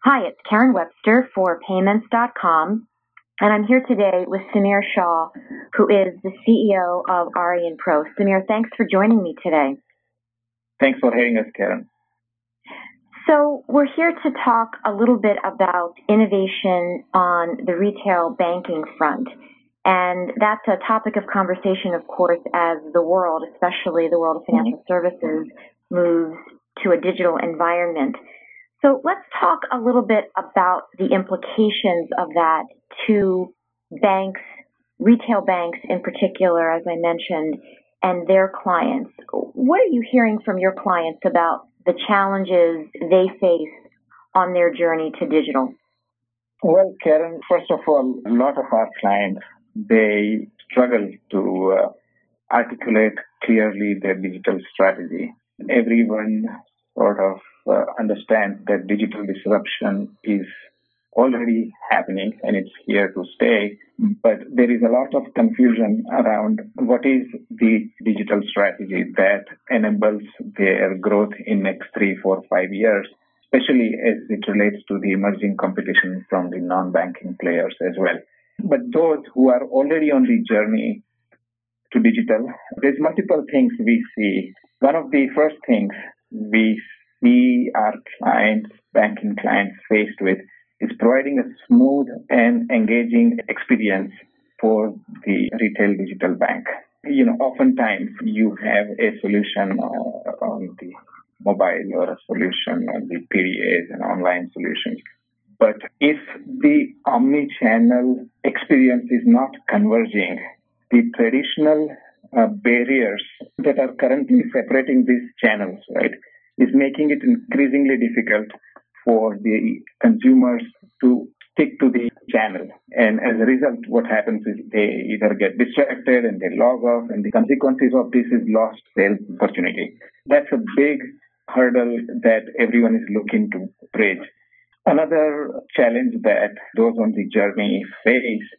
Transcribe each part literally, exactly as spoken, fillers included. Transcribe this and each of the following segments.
Hi, it's Karen Webster for payments dot com, and I'm here today with Samir Shah, who is the C E O of Aurionpro. Samir, thanks for joining me today. Thanks for having us, Karen. So we're here to talk a little bit about innovation on the retail banking front. And that's a topic of conversation, of course, as the world, especially the world of financial services, moves to a digital environment. So let's talk a little bit about the implications of that to banks, retail banks in particular, as I mentioned, and their clients. What are you hearing from your clients about the challenges they face on their journey to digital? Well, Karen, first of all, a lot of our clients, they struggle to uh, articulate clearly their digital strategy. Everyone sort of uh, understands that digital disruption is already happening and it's here to stay. But there is a lot of confusion around what is the digital strategy that enables their growth in next three, four, five years, especially as it relates to the emerging competition from the non-banking players as well. But those who are already on the journey to digital, there's multiple things we see. One of the first things we see our clients, banking clients faced with is providing a smooth and engaging experience for the retail digital bank. You know, oftentimes you have a solution uh, on the mobile or a solution on the P D As and online solutions. But if the omni-channel experience is not converging, the traditional uh, barriers that are currently separating these channels, right, is making it increasingly difficult for the consumers to stick to the channel. And as a result, what happens is they either get distracted and they log off, and the consequences of this is lost sales opportunity. That's a big hurdle that everyone is looking to bridge. Another challenge that those on the journey face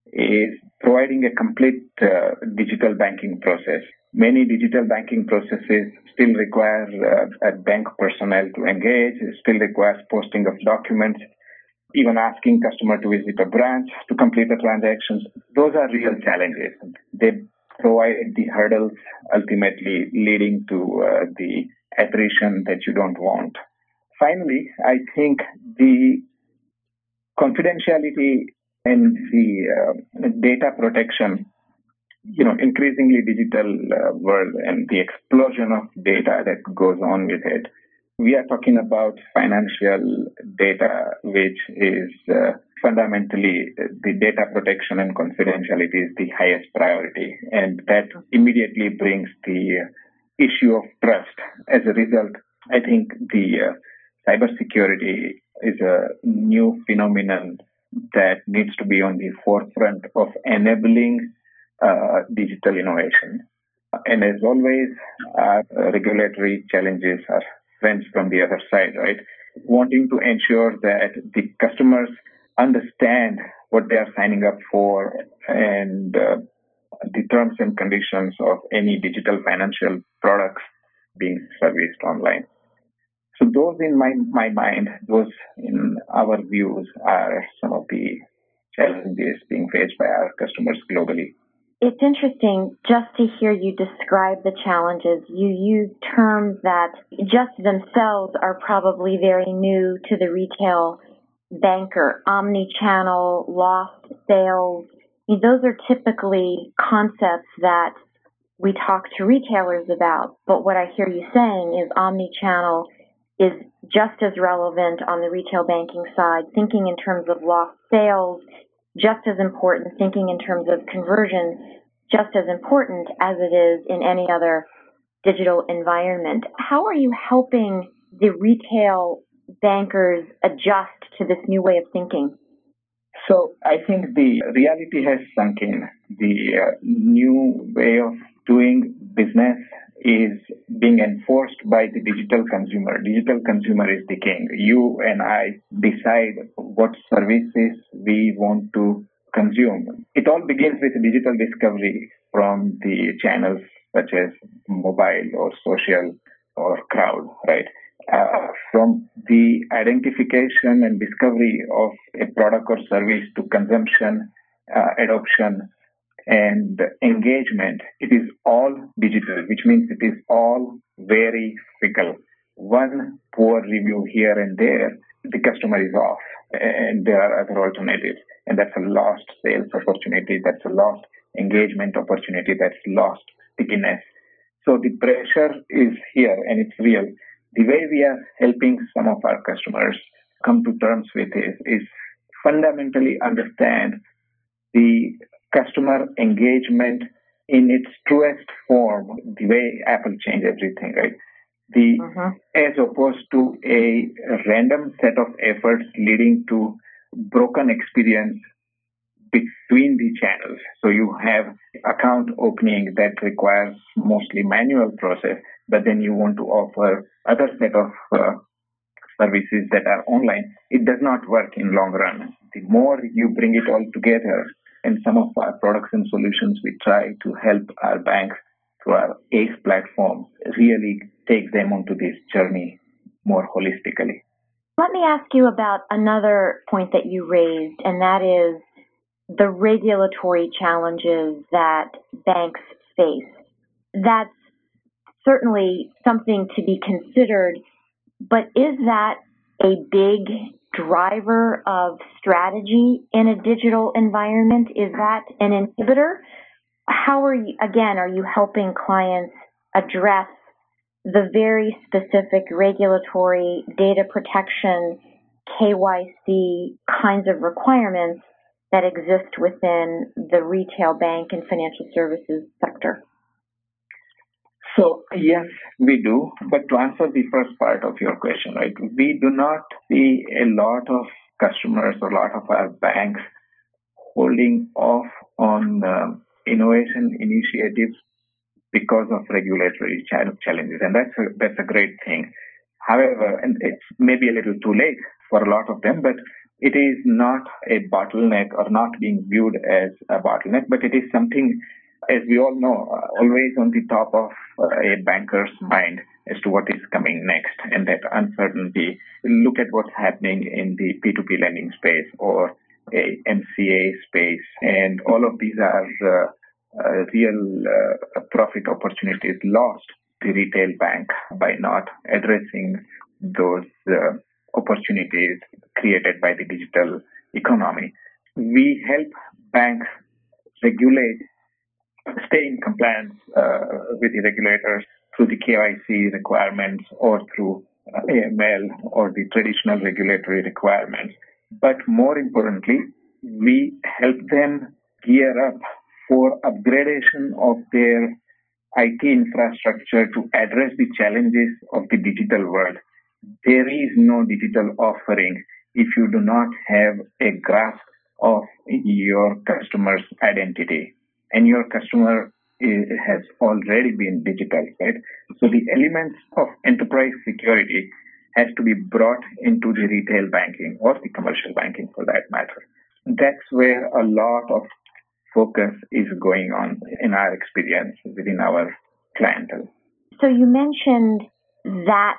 is providing a complete uh, digital banking process. Many digital banking processes still require uh, a bank personnel to engage, still requires posting of documents, even asking customer to visit a branch to complete the transactions. Those are real challenges. They provide the hurdles ultimately leading to uh, the attrition that you don't want. Finally, I think the confidentiality and the uh, data protection, you know, increasingly digital uh, world and the explosion of data that goes on with it. We are talking about financial data, which is uh, fundamentally the data protection and confidentiality is the highest priority. And that immediately brings the issue of trust. As a result, I think the uh, cybersecurity is a new phenomenon that needs to be on the forefront of enabling uh, digital innovation. And as always, our uh, regulatory challenges are friends from the other side, right? Wanting to ensure that the customers understand what they are signing up for and uh, the terms and conditions of any digital financial products being serviced online. So those in my, my mind, those in our views are some of the challenges being faced by our customers globally. It's interesting just to hear you describe the challenges. You use terms that just themselves are probably very new to the retail banker. Omni-channel, lost sales. Those are typically concepts that we talk to retailers about. But what I hear you saying is omni-channel is just as relevant on the retail banking side, thinking in terms of lost sales, just as important, thinking in terms of conversion, just as important as it is in any other digital environment. How are you helping the retail bankers adjust to this new way of thinking? So I think the reality has sunk in. The uh, new way of doing business is being enforced by the digital consumer. Digital consumer is the king. You and I decide what services we want to consume. It all begins with digital discovery from the channels such as mobile or social or crowd, right? Uh, from the identification and discovery of a product or service to consumption, uh, adoption, and engagement, it is all digital, which means it is all very fickle. One poor review here and there, the customer is off, and there are other alternatives, and that's a lost sales opportunity, that's a lost engagement opportunity, that's lost stickiness. So the pressure is here and it's real. The way we are helping some of our customers come to terms with it is fundamentally understand the customer engagement in its truest form, the way Apple changed everything, right? The uh-huh. As opposed to a random set of efforts leading to broken experience between the channels. So you have account opening that requires mostly manual process, but then you want to offer other set of uh, services that are online. It does not work in long run. The more you bring it all together, and some of our products and solutions we try to help our banks through our ACE platform really take them onto this journey more holistically. Let me ask you about another point that you raised, and that is the regulatory challenges that banks face. That's certainly something to be considered, but is that a big driver of strategy in a digital environment? Is that an inhibitor? How are you, again, are you helping clients address the very specific regulatory data protection, K Y C kinds of requirements that exist within the retail bank and financial services sector? So, yes, we do. But to answer the first part of your question, right, we do not see a lot of customers or a lot of our banks holding off on uh, innovation initiatives because of regulatory challenges. And that's a, that's a great thing. However, and it's maybe a little too late for a lot of them, but it is not a bottleneck or not being viewed as a bottleneck, but it is something, as we all know, uh, always on the top of uh, a banker's mind as to what is coming next, and that uncertainty. Look at what's happening in the P two P lending space or a M C A space, and all of these are uh, uh, real uh, profit opportunities lost to the retail bank by not addressing those uh, opportunities created by the digital economy. We help banks regulate, stay in compliance uh, with the regulators through the K Y C requirements or through uh, A M L or the traditional regulatory requirements. But more importantly, we help them gear up for upgradation of their I T infrastructure to address the challenges of the digital world. There is no digital offering if you do not have a grasp of your customer's identity. And your customer is, has already been digital, right? So the elements of enterprise security has to be brought into the retail banking or the commercial banking for that matter. That's where a lot of focus is going on in our experience within our clientele. So you mentioned that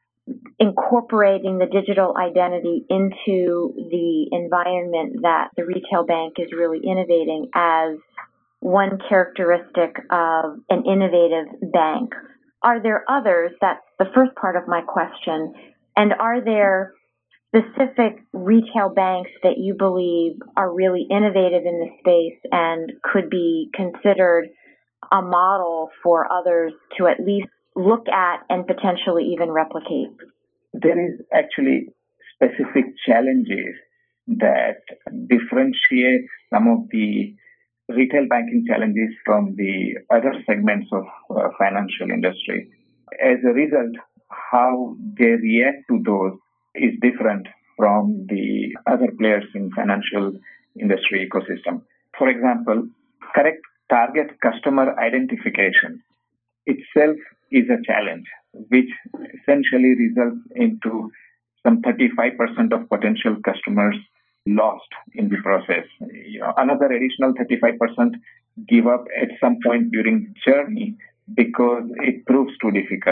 incorporating the digital identity into the environment that the retail bank is really innovating as one characteristic of an innovative bank. Are there others? That's the first part of my question. And are there specific retail banks that you believe are really innovative in the space and could be considered a model for others to at least look at and potentially even replicate? There is actually specific challenges that differentiate some of the retail banking challenges from the other segments of uh, financial industry. As a result, how they react to those is different from the other players in financial industry ecosystem. For example, correct target customer identification itself is a challenge, which essentially results into some thirty-five percent of potential customers lost in the process. You know, another additional thirty-five percent give up at some point during the journey because it proves too difficult.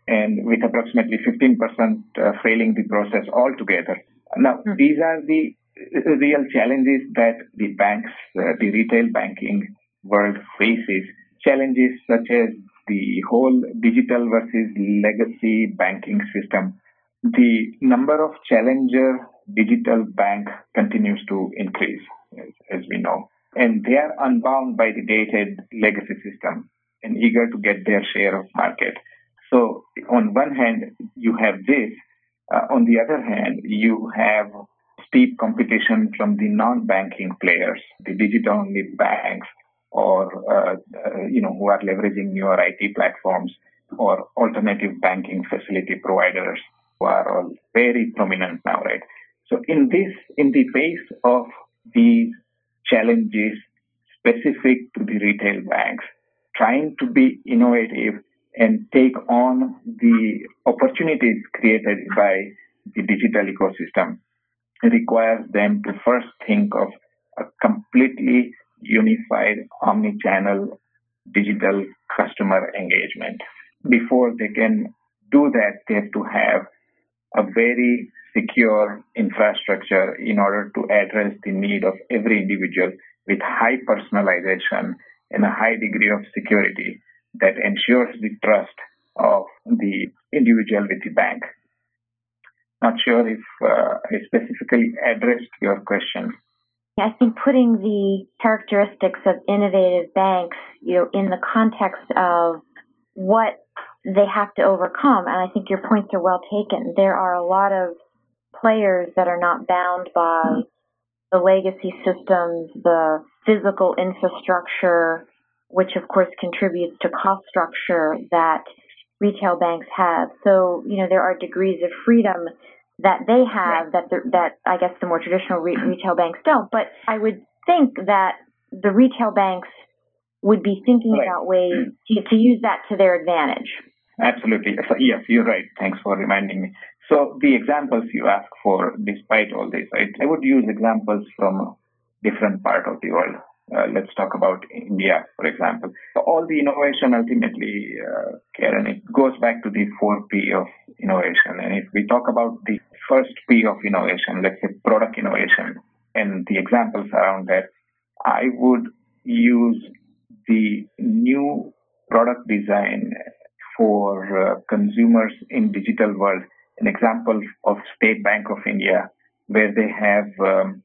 and with approximately fifteen percent uh, failing the process altogether. Now, mm. these are the real challenges that the banks, uh, the retail banking world faces. Challenges such as the whole digital versus legacy banking system. The number of challenger digital bank continues to increase, as, as we know. And they are unbound by the dated legacy system and eager to get their share of market. So on one hand, you have this. Uh, on the other hand, you have steep competition from the non-banking players, the digital-only banks, or uh, uh, you know, who are leveraging newer I T platforms, or alternative banking facility providers, who are all very prominent now, right? So in this, in the face of these challenges specific to the retail banks, trying to be innovative and take on the opportunities created by the digital ecosystem requires them to first think of a completely unified omni-channel digital customer engagement. Before they can do that, they have to have a very secure infrastructure in order to address the need of every individual with high personalization and a high degree of security that ensures the trust of the individual with the bank. Not sure if uh, I specifically addressed your question. I think putting the characteristics of innovative banks, you know, in the context of what they have to overcome, and I think your points are well taken. There are a lot of players that are not bound by the legacy systems, the physical infrastructure, which of course contributes to cost structure that retail banks have. So, you know, there are degrees of freedom that they have that the, that I guess the more traditional re- retail banks don't. But I would think that the retail banks would be thinking right. about ways to, to use that to their advantage. Absolutely. So, yes, you're right. Thanks for reminding me. So the examples you ask for, despite all this, right, I would use examples from different part of the world. Uh, let's talk about India, for example. So all the innovation ultimately, uh, Karen, it goes back to the four P of innovation. And if we talk about the first P of innovation, let's say product innovation, and the examples around that, I would use the new product design for uh, consumers in digital world. An example of State Bank of India, where they have um,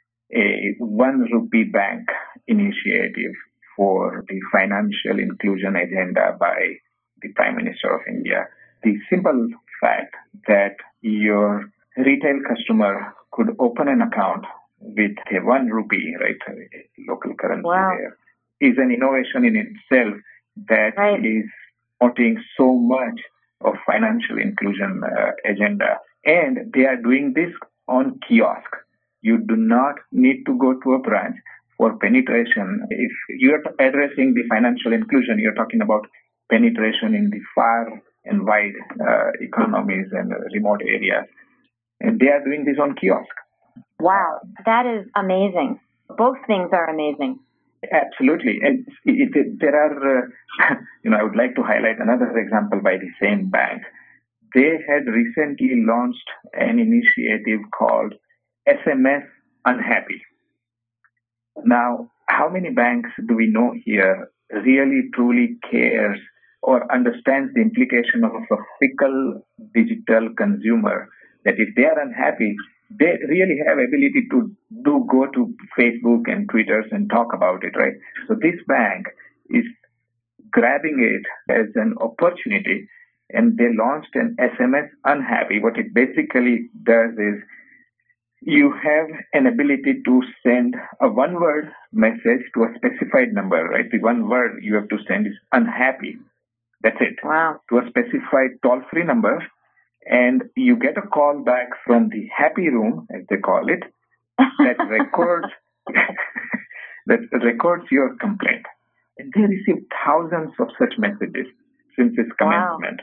a one rupee bank initiative for the financial inclusion agenda by the Prime Minister of India. The simple fact that your retail customer could open an account with a one rupee, right, local currency wow. there, is an innovation in itself that right. is promoting so much of financial inclusion uh, agenda. And they are doing this on kiosk. You do not need to go to a branch for penetration. If you're addressing the financial inclusion, you're talking about penetration in the far and wide uh, economies and uh, remote areas. And they are doing this on kiosk. Wow, that is amazing. Both things are amazing. Absolutely. And it, it, there are, uh, you know, I would like to highlight another example by the same bank. They had recently launched an initiative called S M S Unhappy. Now, how many banks do we know here really truly cares or understands the implication of a fickle digital consumer, that if they are unhappy, they really have ability to do go to Facebook and Twitter and talk about it, right? So this bank is grabbing it as an opportunity, and they launched an S M S Unhappy. What it basically does is you have an ability to send a one-word message to a specified number, right? The one word you have to send is unhappy. That's it. Wow. To a specified toll-free number. And you get a call back from the happy room, as they call it, that records that records your complaint. And they receive thousands of such messages since its commencement.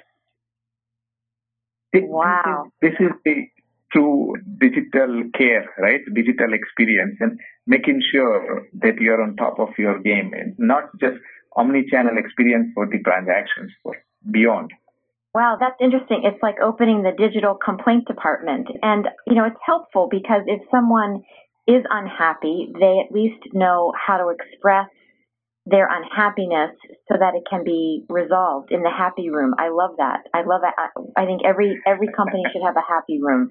Wow. This, this is the true digital care, right? Digital experience, and making sure that you're on top of your game, and not just omni-channel experience for the transactions, but beyond. Wow, that's interesting. It's like opening the digital complaint department. And, you know, it's helpful because if someone is unhappy, they at least know how to express their unhappiness so that it can be resolved in the happy room. I love that. I love it. I, I think every every company should have a happy room.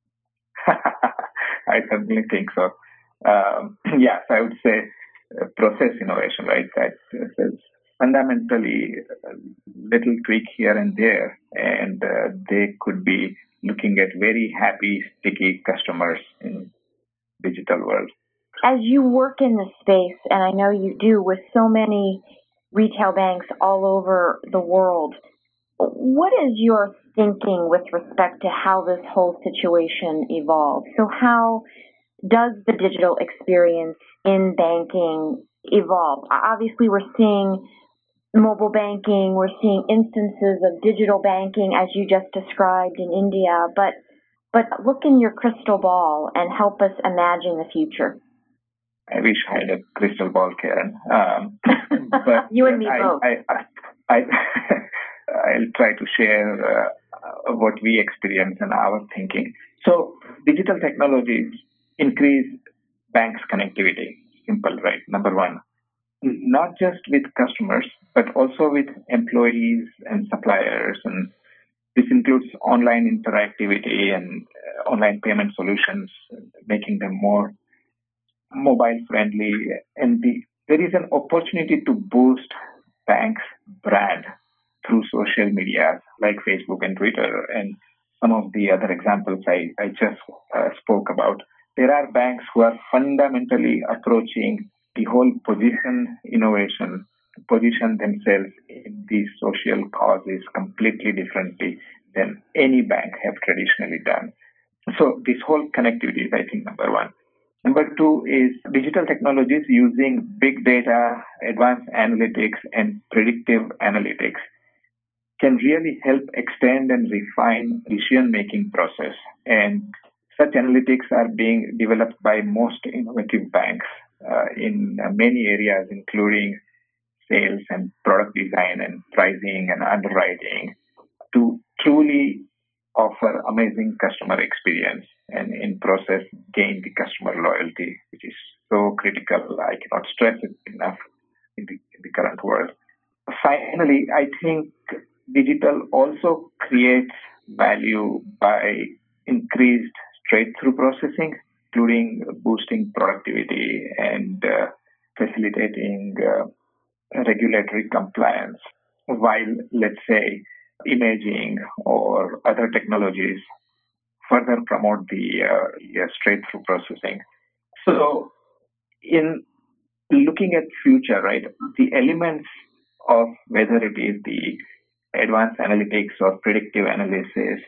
I certainly think so. Um, yes, I would say uh, process innovation, right? That is fundamentally a little tweak here and there, and uh, they could be looking at very happy, sticky customers in digital world. As you work in the space, and I know you do with so many retail banks all over the world, what is your thinking with respect to how this whole situation evolves? So how does the digital experience in banking evolve? Obviously, we're seeing mobile banking, we're seeing instances of digital banking as you just described in India, but but look in your crystal ball and help us imagine the future. I wish I had a crystal ball, Karen. Um, but you and me I, both. I, I, I, I'll try to share uh, what we experience and our thinking. So, digital technologies increase banks' connectivity. Simple, right? Number one. Not just with customers, but also with employees and suppliers. And this includes online interactivity and uh, online payment solutions, making them more mobile friendly. And the, there is an opportunity to boost banks' brand through social media like Facebook and Twitter and some of the other examples I, I just uh, spoke about. There are banks who are fundamentally approaching the whole position innovation, position themselves in these social causes completely differently than any bank have traditionally done. So this whole connectivity is, I think, number one. Number two is digital technologies using big data, advanced analytics, and predictive analytics can really help extend and refine decision-making process. And such analytics are being developed by most innovative banks uh, in uh, many areas, including sales and product design and pricing and underwriting, to truly offer amazing customer experience and in process gain the customer loyalty, which is so critical. I cannot stress it enough in the, in the current world. Finally, I think digital also creates value by increased straight-through processing, including boosting productivity and uh, facilitating uh, regulatory compliance, while, let's say, imaging or other technologies further promote the uh, yeah, straight-through processing. So, in looking at future, right, the elements of whether it is the advanced analytics or predictive analysis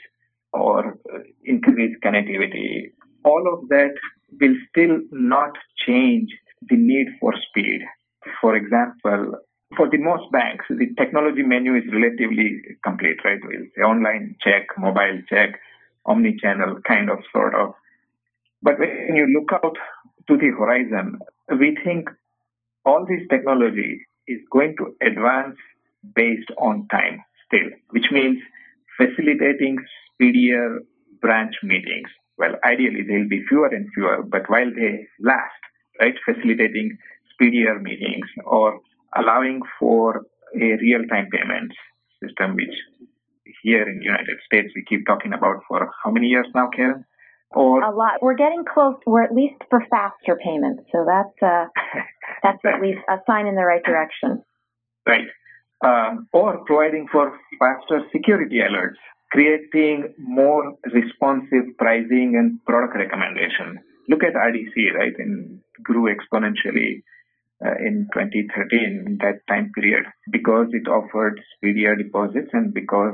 or uh, increased connectivity, all of that will still not change the need for speed. For example, for the most banks, the technology menu is relatively complete, right? We'll say online check, mobile check, omni-channel kind of sort of. But when you look out to the horizon, we think all this technology is going to advance based on time still, which means facilitating speedier branch meetings. Well, ideally, they'll be fewer and fewer, but while they last, right, facilitating speedier meetings or allowing for a real-time payments system, which here in the United States we keep talking about for how many years now, Karen? Or a lot. We're getting close. We're at least for faster payments, so that's uh, that's at least a sign in the right direction. Right. Um, or providing for faster security alerts, creating more responsive pricing and product recommendation. Look at R D C, right? And grew exponentially uh, in twenty thirteen, in that time period, because it offered speedier deposits and because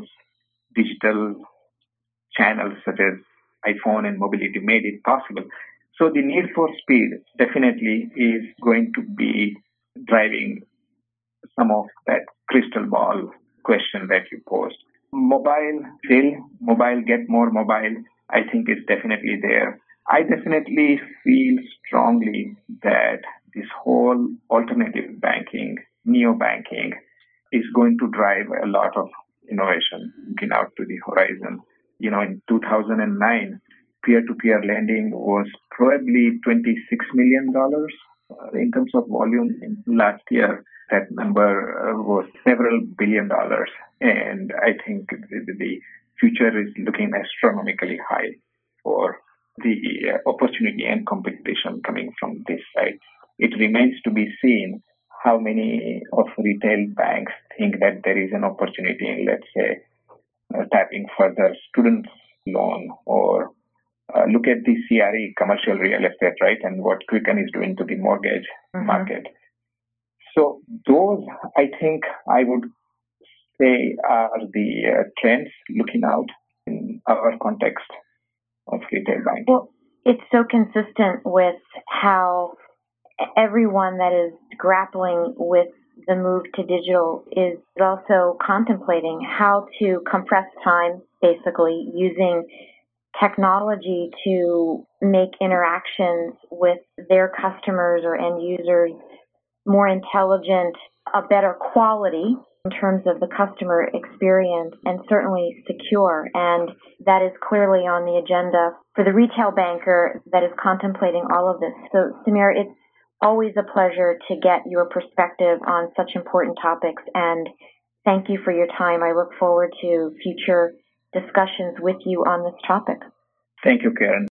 digital channels such as iPhone and mobility made it possible. So the need for speed definitely is going to be driving some of that crystal ball question that you posed. Mobile, still, mobile, get more mobile, I think is definitely there. I definitely feel strongly that this whole alternative banking, neo banking, is going to drive a lot of innovation looking out to the horizon. You know, in two thousand nine, peer-to-peer lending was probably twenty-six million dollars uh, in terms of volume. In last year, that number uh, was several billion dollars. And I think the, the future is looking astronomically high for the uh, opportunity and competition coming from this side. It remains to be seen how many of retail banks think that there is an opportunity in, let's say, uh, tapping further students' loan or uh, look at the C R E, commercial real estate, right, and what Quicken is doing to the mortgage mm-hmm. market. So those, I think, I would say are the uh, trends looking out in our context of retail banking. Well, it's so consistent with how everyone that is grappling with the move to digital is also contemplating how to compress time, basically using technology to make interactions with their customers or end users more intelligent, a better quality in terms of the customer experience, and certainly secure. And that is clearly on the agenda for the retail banker that is contemplating all of this. So, Samir, it's always a pleasure to get your perspective on such important topics, and thank you for your time. I look forward to future discussions with you on this topic. Thank you, Karen.